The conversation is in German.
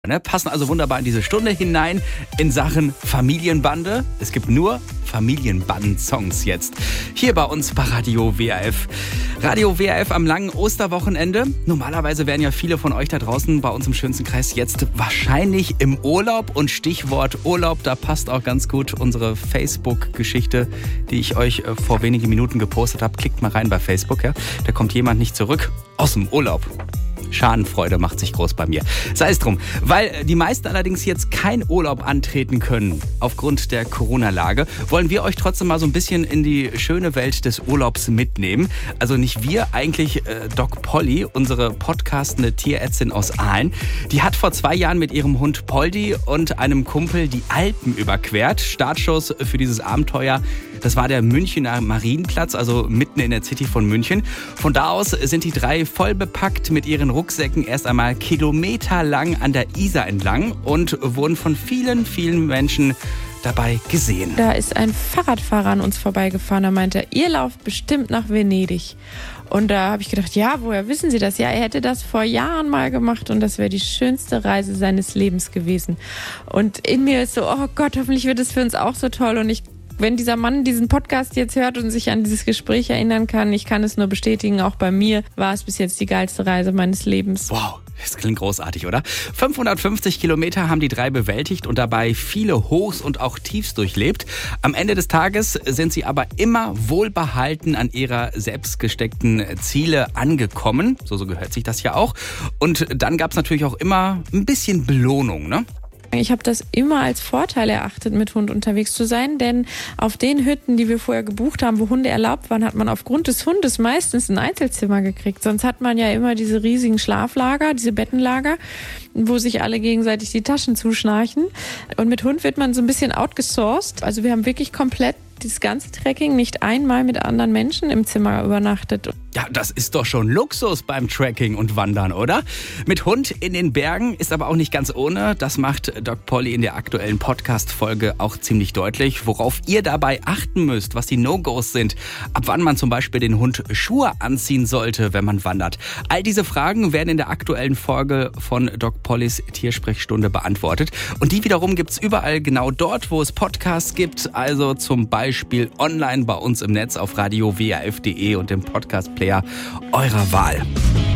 Passen also wunderbar in diese Stunde hinein in Sachen Familienbande. Es gibt nur Familienbanden-Songs jetzt. Hier bei uns bei Radio WRF. Radio WRF am langen Osterwochenende. Normalerweise wären ja viele von euch da draußen bei uns im schönsten Kreis jetzt wahrscheinlich im Urlaub. Und Stichwort Urlaub, da passt auch ganz gut unsere Facebook-Geschichte, die ich euch vor wenigen Minuten gepostet habe. Klickt mal rein bei Facebook, ja. Da kommt jemand nicht zurück aus dem Urlaub. Schadenfreude macht sich groß bei mir. Sei es drum. Weil die meisten allerdings jetzt keinen Urlaub antreten können aufgrund der Corona-Lage, wollen wir euch trotzdem mal so ein bisschen in die schöne Welt des Urlaubs mitnehmen. Also nicht wir, eigentlich Doc Polly, unsere podcastende Tierärztin aus Aalen. Die hat vor 2 Jahren mit ihrem Hund Poldi und einem Kumpel die Alpen überquert. Startschuss für dieses Abenteuer, das war der Münchener Marienplatz, also mitten in der City von München. Von da aus sind die 3 voll bepackt mit ihren Rucksäcken erst einmal kilometerlang an der Isar entlang und wurden von vielen, vielen Menschen dabei gesehen. Da ist ein Fahrradfahrer an uns vorbeigefahren. Da meinte er, ihr lauft bestimmt nach Venedig. Und da habe ich gedacht, ja, woher wissen Sie das? Ja, er hätte das vor Jahren mal gemacht und das wäre die schönste Reise seines Lebens gewesen. Und in mir ist so, oh Gott, hoffentlich wird es für uns auch so toll. Und wenn dieser Mann diesen Podcast jetzt hört und sich an dieses Gespräch erinnern kann, ich kann es nur bestätigen, auch bei mir war es bis jetzt die geilste Reise meines Lebens. Wow, das klingt großartig, oder? 550 Kilometer haben die 3 bewältigt und dabei viele Hochs und auch Tiefs durchlebt. Am Ende des Tages sind sie aber immer wohlbehalten an ihrer selbst gesteckten Ziele angekommen. So gehört sich das ja auch. Und dann gab es natürlich auch immer ein bisschen Belohnung, ne? Ich habe das immer als Vorteil erachtet, mit Hund unterwegs zu sein, denn auf den Hütten, die wir vorher gebucht haben, wo Hunde erlaubt waren, hat man aufgrund des Hundes meistens ein Einzelzimmer gekriegt. Sonst hat man ja immer diese riesigen Schlaflager, diese Bettenlager, wo sich alle gegenseitig die Taschen zuschnarchen. Und mit Hund wird man so ein bisschen outgesourced. Also wir haben wirklich komplett das ganze Trekking nicht einmal mit anderen Menschen im Zimmer übernachtet. Ja, das ist doch schon Luxus beim Trekking und Wandern, oder? Mit Hund in den Bergen ist aber auch nicht ganz ohne. Das macht Doc Polly in der aktuellen Podcast-Folge auch ziemlich deutlich, worauf ihr dabei achten müsst, was die No-Gos sind, ab wann man zum Beispiel den Hund Schuhe anziehen sollte, wenn man wandert. All diese Fragen werden in der aktuellen Folge von Doc Pollys Tiersprechstunde beantwortet. Und die wiederum gibt's überall genau dort, wo es Podcasts gibt, also zum Beispiel online bei uns im Netz auf radio-wrf.de und dem Podcast-Player eurer Wahl.